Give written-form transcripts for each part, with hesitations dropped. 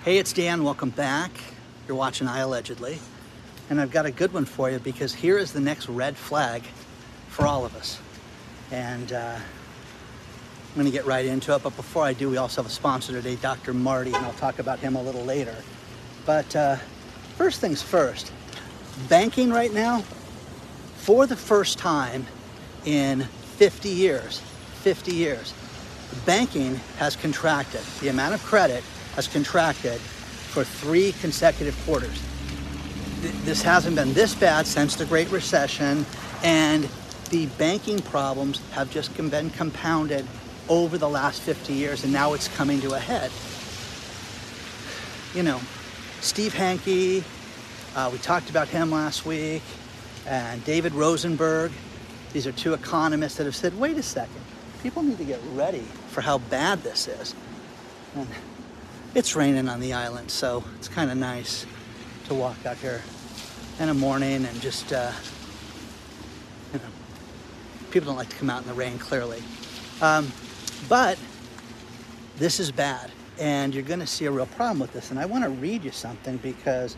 Hey, it's Dan. Welcome back. You're watching I Allegedly. And I've got a good one for you because here is the next red flag for all of us. And I'm going to get right into it. But before I do, we also have a sponsor today, Dr. Marty, and I'll talk about him a little later. But first things first, banking right now, for the first time in 50 years, banking has contracted. The amount of credit has contracted for 3 consecutive quarters. This hasn't been this bad since the Great Recession, and the banking problems have just been compounded over the last 50 years, and now it's coming to a head. You know, Steve Hanke, we talked about him last week, and David Rosenberg. These are 2 economists that have said, wait a second, people need to get ready for how bad this is. And it's raining on the island, so it's kind of nice to walk out here in the morning and just, people don't like to come out in the rain, clearly. But this is bad, and you're going to see a real problem with this. And I want to read you something because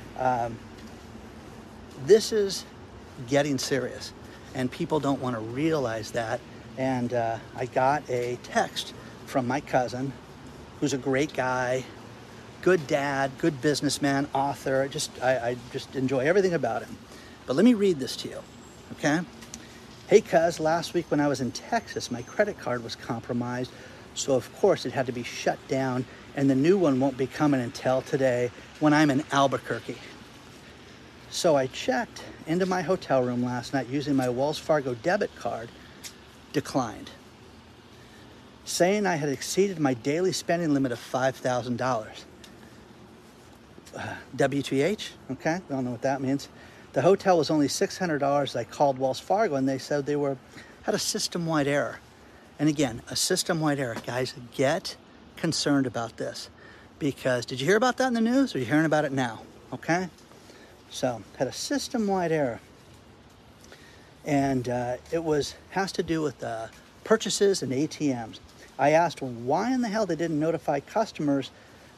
this is getting serious, and people don't want to realize that. And I got a text from my cousin, who's a great guy, good dad, good businessman, author. I just enjoy everything about him. But let me read this to you, okay? Hey, cuz, last week when I was in Texas, my credit card was compromised, so of course it had to be shut down, and the new one won't be coming until today when I'm in Albuquerque. So I checked into my hotel room last night using my Wells Fargo debit card, declined, saying I had exceeded my daily spending limit of $5,000. WTH, okay, we all know what that means. The hotel was only $600. I called Wells Fargo and they said they had a system-wide error. And again, a system-wide error. Guys, get concerned about this, because did you hear about that in the news, or are you hearing about it now? Okay, so had a system-wide error, and it has to do with purchases and ATMs. I asked why in the hell they didn't notify customers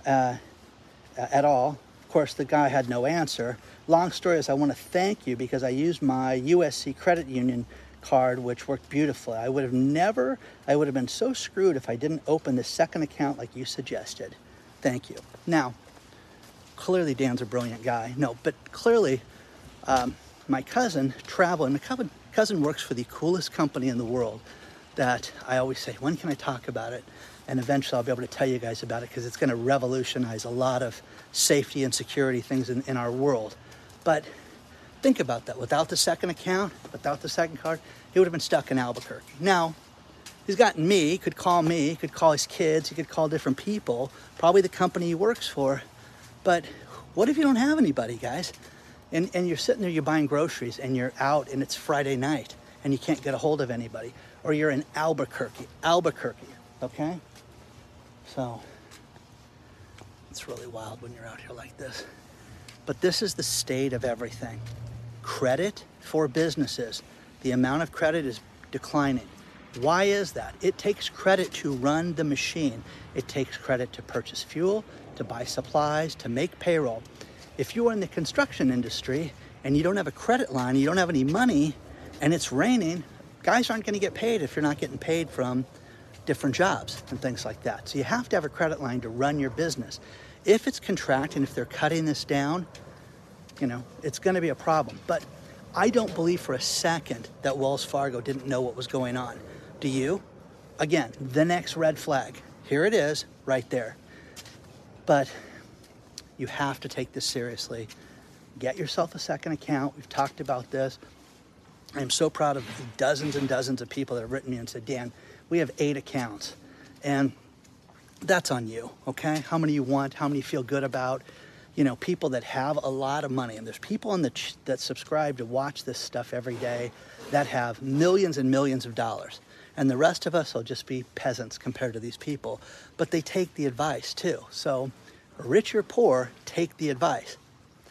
at all. Of course, the guy had no answer. Long story is, I want to thank you because I used my USC Credit Union card, which worked beautifully. I would have been so screwed if I didn't open the second account like you suggested. Thank you. Now, clearly Dan's a brilliant guy. No, but clearly my cousin traveled, and my cousin works for the coolest company in the world that I always say, when can I talk about it? And eventually I'll be able to tell you guys about it, because it's going to revolutionize a lot of safety and security things in our world. But think about that. Without the second account, without the second card, he would have been stuck in Albuquerque. Now, he's gotten me, he could call his kids, he could call different people, probably the company he works for. But what if you don't have anybody, guys? And you're sitting there, you're buying groceries, and you're out, and it's Friday night, and you can't get a hold of anybody. Or you're in Albuquerque, okay? So, it's really wild when you're out here like this. But this is the state of everything. Credit for businesses. The amount of credit is declining. Why is that? It takes credit to run the machine. It takes credit to purchase fuel, to buy supplies, to make payroll. If you are in the construction industry and you don't have a credit line, you don't have any money, and it's raining, guys aren't going to get paid if you're not getting paid from different jobs and things like that. So you have to have a credit line to run your business. If it's contracting, if they're cutting this down, it's going to be a problem. But I don't believe for a second that Wells Fargo didn't know what was going on. Do you? Again, the next red flag. Here it is, right there. But you have to take this seriously. Get yourself a second account. We've talked about this. I'm so proud of the dozens and dozens of people that have written me and said, Dan, we have 8 accounts. And that's on you, okay? How many you want, how many you feel good about. People that have a lot of money. And there's people that subscribe to watch this stuff every day that have millions and millions of dollars. And the rest of us will just be peasants compared to these people. But they take the advice too. So rich or poor, take the advice.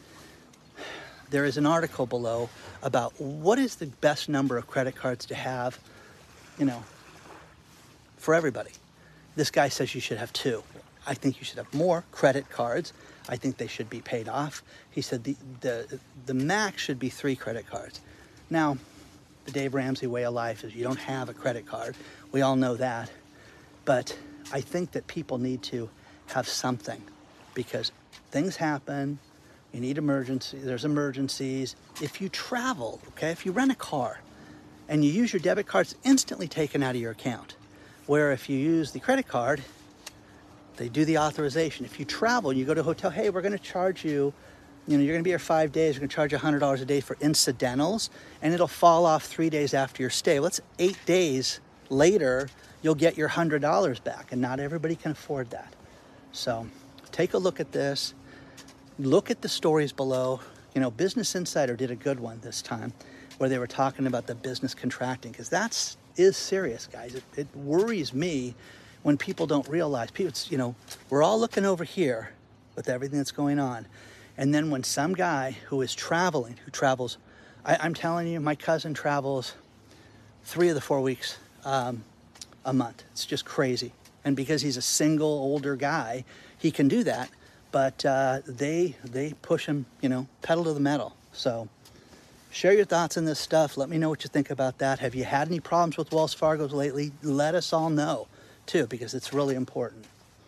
There is an article below about what is the best number of credit cards to have, for everybody. This guy says you should have 2. I think you should have more credit cards. I think they should be paid off. He said the max should be 3 credit cards. Now, the Dave Ramsey way of life is you don't have a credit card. We all know that. But I think that people need to have something because things happen. You need emergency. There's emergencies. If you travel, okay, if you rent a car and you use your debit card, it's instantly taken out of your account. Where if you use the credit card, they do the authorization. If you travel, you go to a hotel, hey, we're going to charge you, you're going to be here 5 days, we're going to charge you $100 a day for incidentals, and it'll fall off 3 days after your stay. Well, that's 8 days later, you'll get your $100 back, and not everybody can afford that. So take a look at this. Look at the stories below. Business Insider did a good one this time where they were talking about the business contracting, because that is serious, guys. It worries me when people don't realize. We're all looking over here with everything that's going on. And then when some guy who travels, I'm telling you, my cousin travels 3 of the 4 weeks a month. It's just crazy. And because he's a single older guy, he can do that. But they push him, pedal to the metal. So share your thoughts on this stuff. Let me know what you think about that. Have you had any problems with Wells Fargo's lately? Let us all know, too, because it's really important.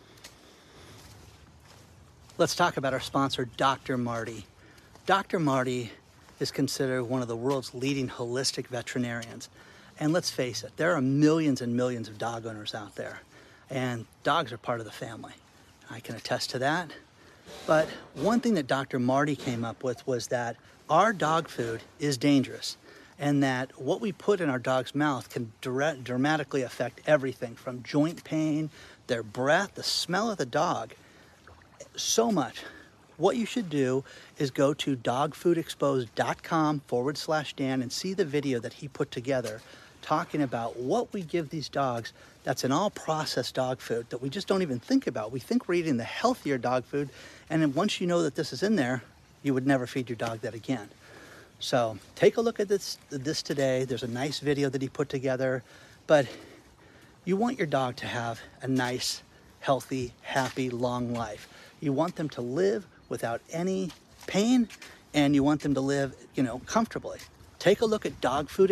Let's talk about our sponsor, Dr. Marty. Dr. Marty is considered one of the world's leading holistic veterinarians. And let's face it, there are millions and millions of dog owners out there. And dogs are part of the family. I can attest to that. But one thing that Dr. Marty came up with was that our dog food is dangerous and that what we put in our dog's mouth can dramatically affect everything from joint pain, their breath, the smell of the dog, so much. What you should do is go to dogfoodexposed.com/Dan and see the video that he put together talking about what we give these dogs that's an all processed dog food that we just don't even think about. We think we're eating the healthier dog food, and then once you know that this is in there, you would never feed your dog that again. So take a look at this today. There's a nice video that he put together, but you want your dog to have a nice, healthy, happy, long life. You want them to live without any pain, and you want them to live, comfortably. Take a look at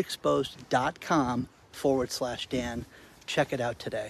dogfoodexposed.com/Dan. Check it out today.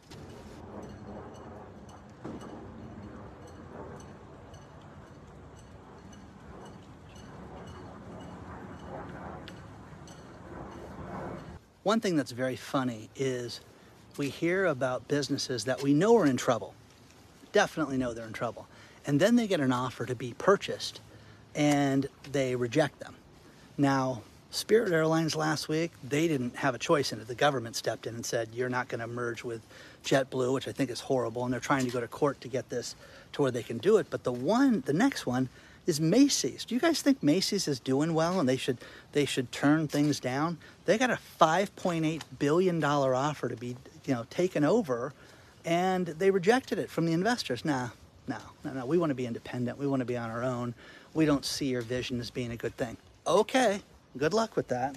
One thing that's very funny is we hear about businesses that we know are in trouble. Definitely know they're in trouble. And then they get an offer to be purchased and they reject them. Now, Spirit Airlines last week, they didn't have a choice in it. The government stepped in and said, you're not going to merge with JetBlue, which I think is horrible. And they're trying to go to court to get this to where they can do it. But the next one is Macy's. Do you guys think Macy's is doing well and they should turn things down? They got a $5.8 billion offer to be, taken over, and they rejected it from the investors. No. We want to be independent. We want to be on our own. We don't see your vision as being a good thing. Okay. Good luck with that.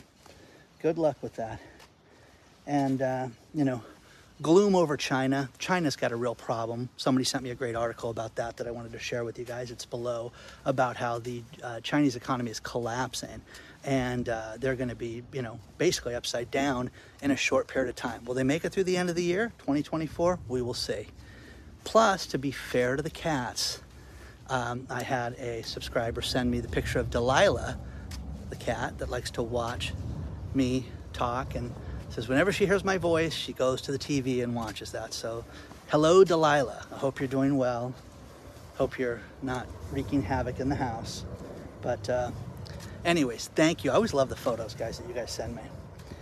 And, gloom over China. China's got a real problem. Somebody sent me a great article about that I wanted to share with you guys. It's below, about how the Chinese economy is collapsing. And they're going to be, basically upside down in a short period of time. Will they make it through the end of the year, 2024? We will see. Plus, to be fair to the cats, I had a subscriber send me the picture of Delilah, the cat that likes to watch me talk, and says whenever she hears my voice, she goes to the TV and watches that. So, hello, Delilah. I hope you're doing well. Hope you're not wreaking havoc in the house. But anyways, thank you. I always love the photos, guys, that you guys send me.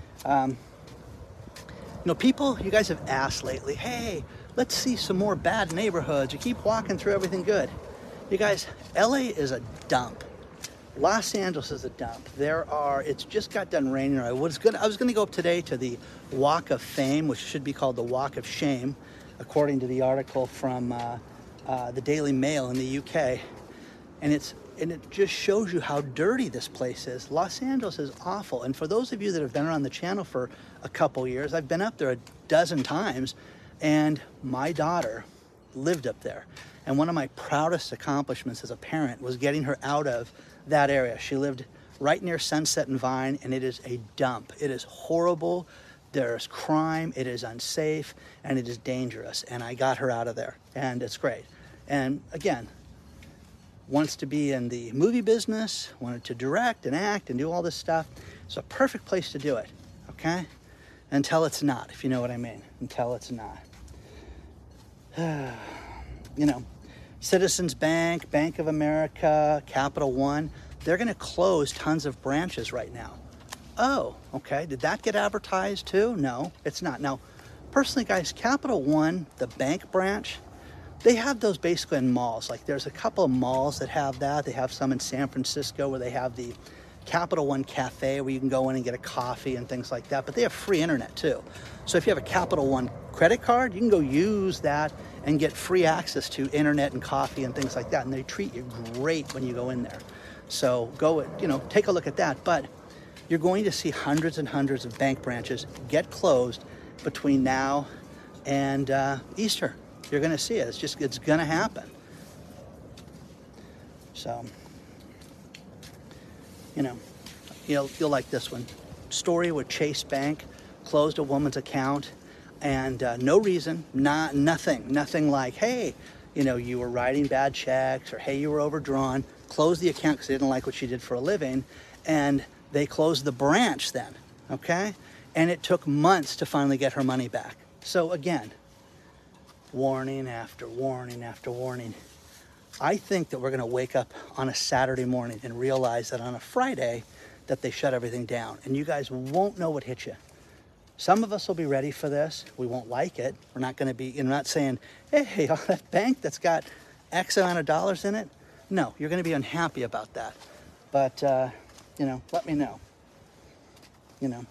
People, you guys have asked lately, hey, let's see some more bad neighborhoods. You keep walking through everything good. You guys, LA is a dump. Los Angeles is a dump. It's just got done raining. I was going to go up today to the Walk of Fame, which should be called the Walk of Shame, according to the article from the Daily Mail in the UK. And it just shows you how dirty this place is. Los Angeles is awful. And for those of you that have been around the channel for a couple years, I've been up there a dozen times, and my daughter lived up there. And one of my proudest accomplishments as a parent was getting her out of that area. She lived right near Sunset and Vine, and it is a dump. It is horrible. There's crime, it is unsafe, and it is dangerous. And I got her out of there, and it's great. And again, wants to be in the movie business, wanted to direct and act and do all this stuff. It's a perfect place to do it, okay? Until it's not, if you know what I mean. Until it's not. You know, Citizens Bank, Bank of America, Capital One, they're going to close tons of branches right now. Oh, okay. Did that get advertised too? No, it's not. Now, personally, guys, Capital One, the bank branch, they have those basically in malls. Like there's a couple of malls that have that. They have some in San Francisco where they have the Capital One Cafe where you can go in and get a coffee and things like that. But they have free internet too. So if you have a Capital One credit card, you can go use that and get free access to internet and coffee and things like that. And they treat you great when you go in there. So go, you know, take a look at that. But you're going to see hundreds and hundreds of bank branches get closed between now and Easter. You're going to see it. It's going to happen. So, you know, you'll like this one. Story with Chase Bank closed a woman's account, and no reason, nothing like, hey, you know, you were writing bad checks, or hey, you were overdrawn. Closed the account because they didn't like what she did for a living, and they closed the branch then, okay? And it took months to finally get her money back. So again, warning after warning after warning. I think that we're going to wake up on a Saturday morning and realize that on a Friday that they shut everything down, and you guys won't know what hit you. Some of us will be ready for this. We won't like it. We're not going to be, you're not saying, hey, that bank that's got X amount of dollars in it. No, you're going to be unhappy about that. But, you know, let me know. You know,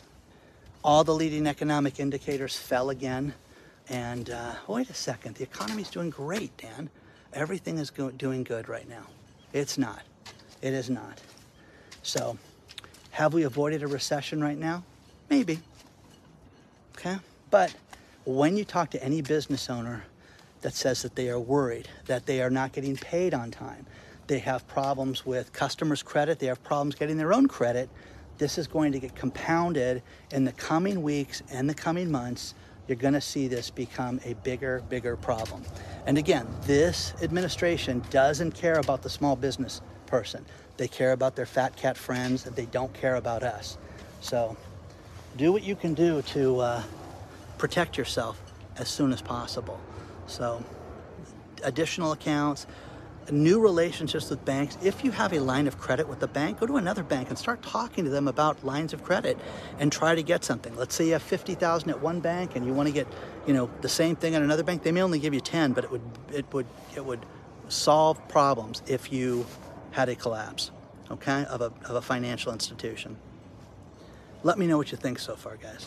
all the leading economic indicators fell again. And wait a second, the economy's doing great, Dan. Everything is doing good right now. It's not. It is not. So, have we avoided a recession right now? Maybe. Okay? But when you talk to any business owner that says that they are worried, that they are not getting paid on time, they have problems with customers' credit, they have problems getting their own credit, this is going to get compounded in the coming weeks and the coming months. You're going to see this become a bigger problem. And again, this administration doesn't care about the small business person. They care about their fat cat friends, and they don't care about us. So do what you can do to protect yourself as soon as possible. So additional accounts, new relationships with banks. If you have a line of credit with the bank, go to another bank and start talking to them about lines of credit and try to get something. Let's say you have $50,000 at one bank and you want to get, you know, the same thing at another bank. They may only give you 10, but it would solve problems if you had a collapse, okay, of a financial institution. Let me know what you think so far, guys.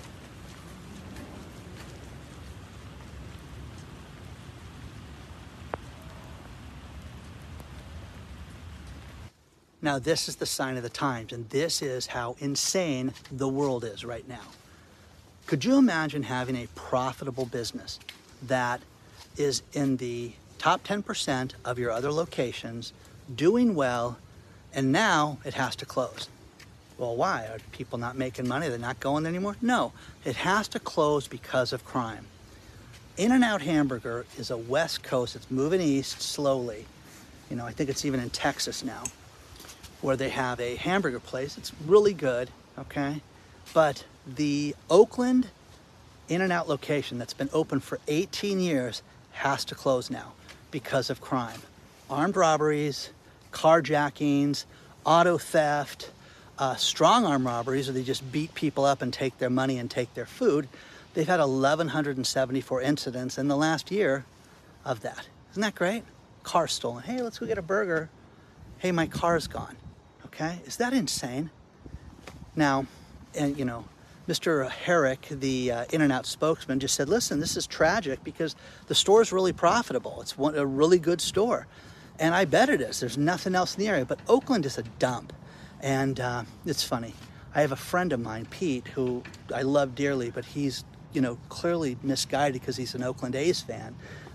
Now, this is the sign of the times, and this is how insane the world is right now. Could you imagine having a profitable business that is in the top 10% of your other locations, doing well, and now it has to close? Well, why? Are people not making money? They're not going anymore? No, it has to close because of crime. In-N-Out Hamburger is a West Coast. It's moving east slowly. You know, I think it's even in Texas now, where they have a hamburger place. It's really good, okay? But the Oakland In-N-Out location that's been open for 18 years has to close now because of crime. Armed robberies, carjackings, auto theft, strong arm robberies where they just beat people up and take their money and take their food. They've had 1,174 incidents in the last year of that. Isn't that great? Car stolen. Hey, let's go get a burger. Hey, my car's gone. Okay, is that insane? Now, and you know, Mr. Herrick, the In-N-Out spokesman, just said, listen, this is tragic because the store is really profitable. It's a really good store. And I bet it is. There's nothing else in the area. But Oakland is a dump. And it's funny. I have a friend of mine, Pete, who I love dearly, but he's, you know, clearly misguided because he's an Oakland A's fan.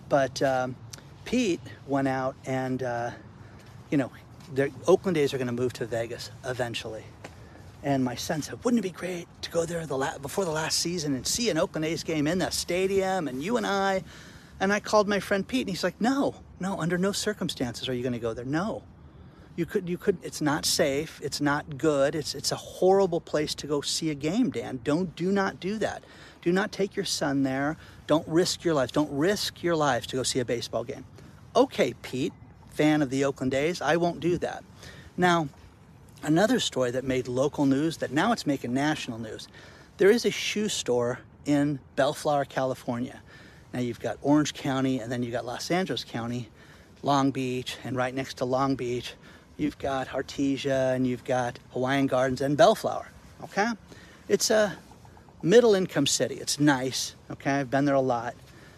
But Pete went out and, you know, the Oakland A's are going to move to Vegas eventually. And my son said, wouldn't it be great to go there before the last season and see an Oakland A's game in the stadium and you and I? And I called my friend Pete and he's like, no, under no circumstances are you going to go there. No, you could, it's not safe. It's not good. It's a horrible place to go see a game, Dan. Do not do that. Do not take your son there. Don't risk your lives. Don't risk your lives to go see a baseball game. Okay, Pete, fan of the Oakland A's, I won't do that. Now, another story that made local news, that now it's making national news. There is a shoe store in Bellflower, California. Now you've got Orange County, and then you've got Los Angeles County, Long Beach, and right next to Long Beach, you've got Artesia, and you've got Hawaiian Gardens and Bellflower, okay? It's a middle-income city. It's nice, okay? I've been there a lot.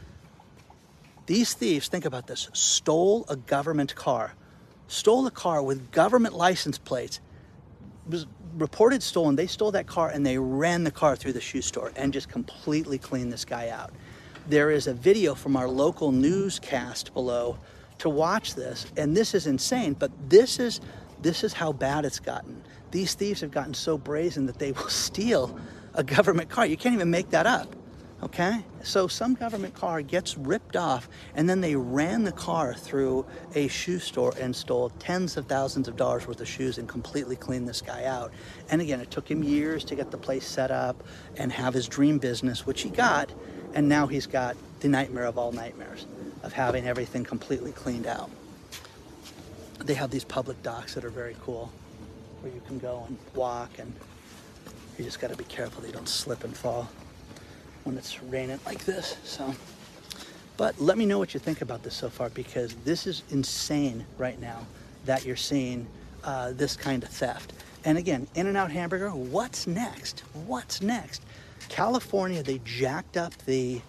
These thieves, think about this, stole a government car. Stole a car with government license plates. It was reported stolen. They stole that car and they ran the car through the shoe store and just completely cleaned this guy out. There is a video from our local newscast below to watch this, and this is insane, but this is how bad it's gotten. These thieves have gotten so brazen that they will steal a government car. You can't even make that up. Okay, so some government car gets ripped off and then they ran the car through a shoe store and stole tens of thousands of dollars worth of shoes and completely cleaned this guy out. And again, it took him years to get the place set up and have his dream business, which he got. And now he's got the nightmare of all nightmares of having everything completely cleaned out. They have these public docks that are very cool where you can go and walk, and you just got to be careful that you don't slip and fall when it's raining like this. So, but let me know what you think about this so far, because this is insane right now that you're seeing this kind of theft. And again, In-N-Out Hamburger, what's next? What's next? California, they jacked up the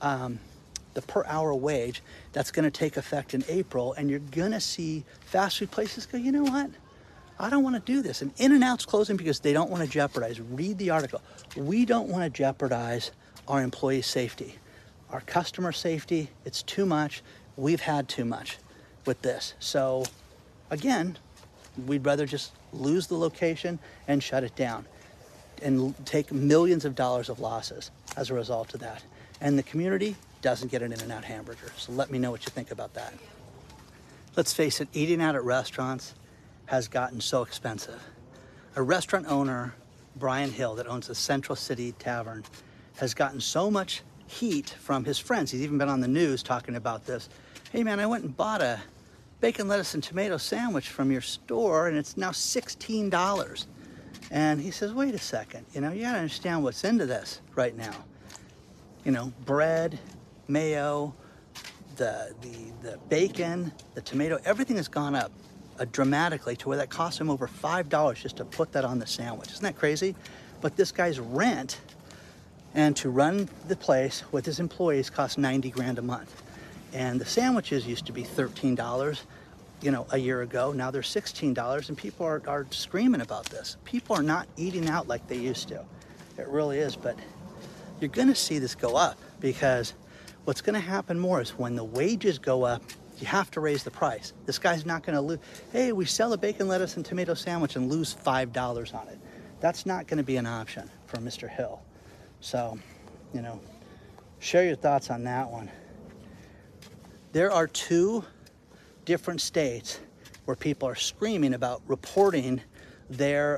per hour wage. That's going to take effect in April, and you're going to see fast food places go, you know what? I don't want to do this. And In-N-Out's closing because they don't want to jeopardize. Read the article. We don't want to jeopardize our employee safety, our customer safety. It's too much. We've had too much with this. So again, we'd rather just lose the location and shut it down and take millions of dollars of losses as a result of that. And the community doesn't get an In-N-Out hamburger. So let me know what you think about that. Let's face it, eating out at restaurants has gotten so expensive. A restaurant owner, Brian Hill, that owns the Central City Tavern, has gotten so much heat from his friends. He's even been on the news talking about this. Hey man, I went and bought a bacon, lettuce, and tomato sandwich from your store and it's now $16. And he says, wait a second, you gotta understand what's into this right now. Bread, mayo, the bacon, the tomato, everything has gone up dramatically to where that cost him over $5 just to put that on the sandwich. Isn't that crazy? But this guy's rent and to run the place with his employees costs $90,000 a month. And the sandwiches used to be $13, a year ago. Now they're $16, and people are screaming about this. People are not eating out like they used to. It really is, but you're gonna see this go up, because what's gonna happen more is when the wages go up, you have to raise the price. This guy's not gonna lose, hey, we sell a bacon, lettuce, and tomato sandwich and lose $5 on it. That's not gonna be an option for Mr. Hill. So, share your thoughts on that one. There are 2 different states where people are screaming about reporting their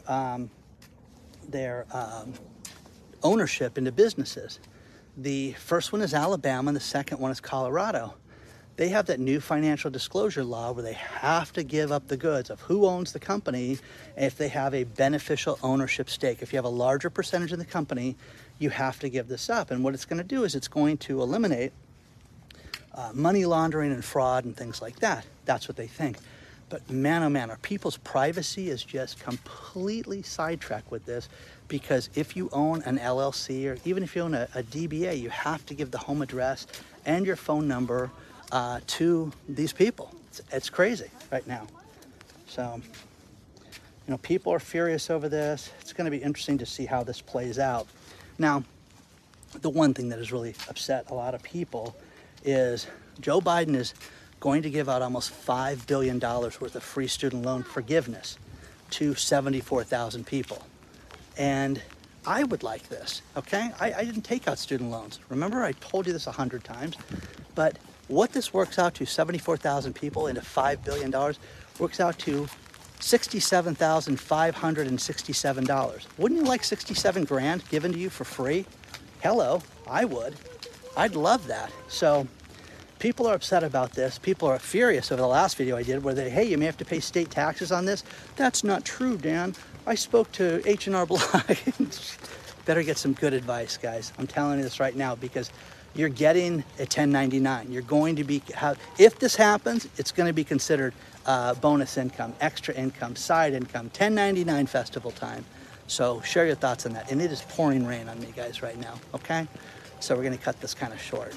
ownership into businesses. The first one is Alabama, and the second one is Colorado. They have that new financial disclosure law where they have to give up the goods of who owns the company if they have a beneficial ownership stake. If you have a larger percentage in the company, you have to give this up. And what it's going to do is it's going to eliminate money laundering and fraud and things like that. That's what they think. But man, oh man, our people's privacy is just completely sidetracked with this, because if you own an LLC or even if you own a DBA, you have to give the home address and your phone number to these people. It's crazy right now. So, people are furious over this. It's going to be interesting to see how this plays out. Now, the one thing that has really upset a lot of people is Joe Biden is going to give out almost $5 billion worth of free student loan forgiveness to 74,000 people. And I would like this, okay? I didn't take out student loans. Remember, I told you this 100 times. But what this works out to, 74,000 people into $5 billion, works out to $67,567. Wouldn't you like 67 grand given to you for free? Hello, I would. I'd love that. So people are upset about this. People are furious over the last video I did where they, hey, you may have to pay state taxes on this. That's not true, Dan. I spoke to H&R Block. Better get some good advice, guys. I'm telling you this right now because you're getting a 1099. You're going to be, if this happens, it's going to be considered bonus income, extra income, side income, 1099 festival time. So share your thoughts on that. And it is pouring rain on me, guys, right now, okay? So we're going to cut this kind of short.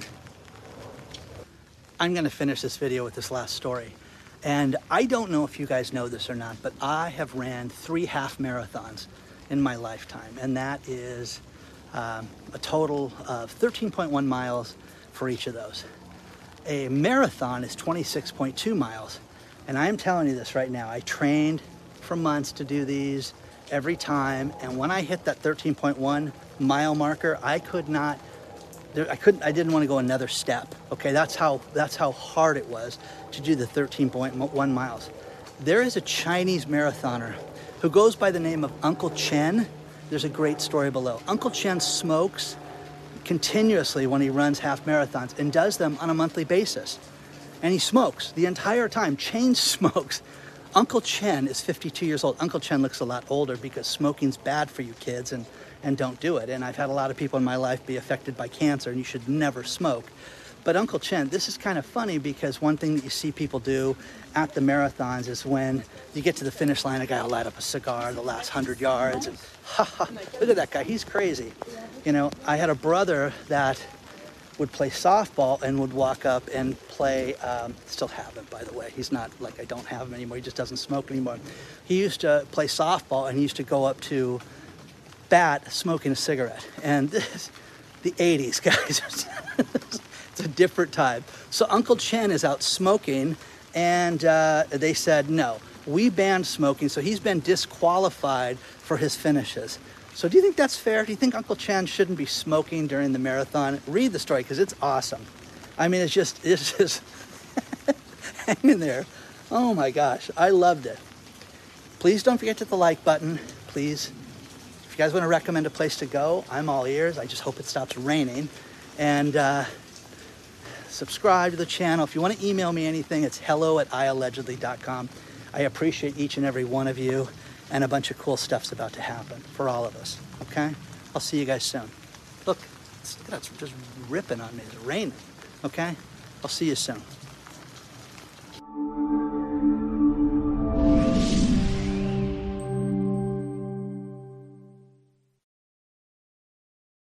I'm going to finish this video with this last story. And I don't know if you guys know this or not, but I have ran 3 half marathons in my lifetime. And that is a total of 13.1 miles for each of those. A marathon is 26.2 miles. And I'm telling you this right now, I trained for months to do these every time. And when I hit that 13.1 mile marker, I didn't want to go another step. Okay, that's how hard it was to do the 13.1 miles. There is a Chinese marathoner who goes by the name of Uncle Chen. There's a great story below. Uncle Chen smokes continuously when he runs half marathons and does them on a monthly basis. And he smokes the entire time, chain smokes. Uncle Chen is 52 years old. Uncle Chen looks a lot older because smoking's bad for you kids and don't do it. And I've had a lot of people in my life be affected by cancer and you should never smoke. But Uncle Chen, this is kind of funny because one thing that you see people do at the marathons is when you get to the finish line, a guy will light up a cigar the last 100 yards and look at that guy, he's crazy. You know, I had a brother that would play softball and would walk up and play, still have him, by the way. He's not like I don't have him anymore. He just doesn't smoke anymore. He used to play softball and he used to go up to bat smoking a cigarette. And this, the 80s, guys. It's a different time. So Uncle Chen is out smoking and they said, no, we banned smoking. So he's been disqualified for his finishes. So do you think that's fair? Do you think Uncle Chen shouldn't be smoking during the marathon? Read the story because it's awesome. I mean, it's just hanging there. Oh my gosh, I loved it. Please don't forget to hit the like button. Please, if you guys want to recommend a place to go, I'm all ears. I just hope it stops raining. And subscribe to the channel. If you want to email me anything, it's hello@iallegedly.com. I appreciate each and every one of you. And a bunch of cool stuff's about to happen for all of us, okay? I'll see you guys soon. Look, it's just ripping on me. It's raining, okay? I'll see you soon.